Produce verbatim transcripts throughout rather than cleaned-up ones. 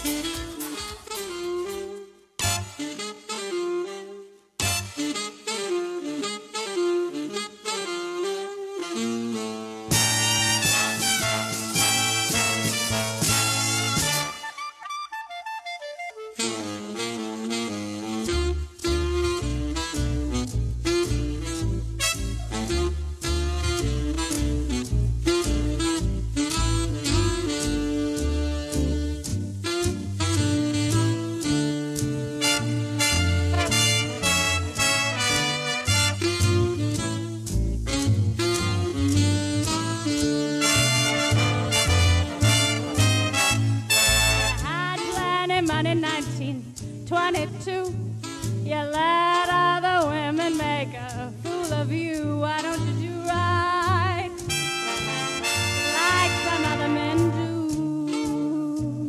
Money nineteen twenty-two. You let other women make a fool of you. Why don't you do right like some other men do?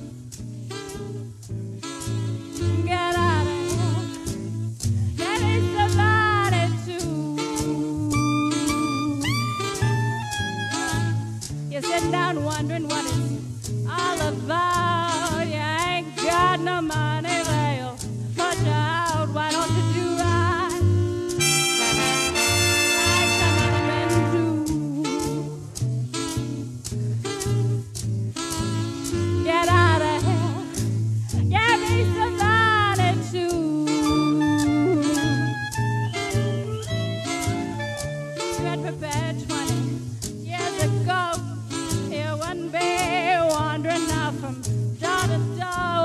Get out of here. Get me somebody too. You're sitting down wondering what it's all about. You ain't got no money, they'll put you out. Why don't you do right like some other men do? Get out of here. Get me somebody too. You had prepared twenty years ago. You wouldn't be wandering now from door to door.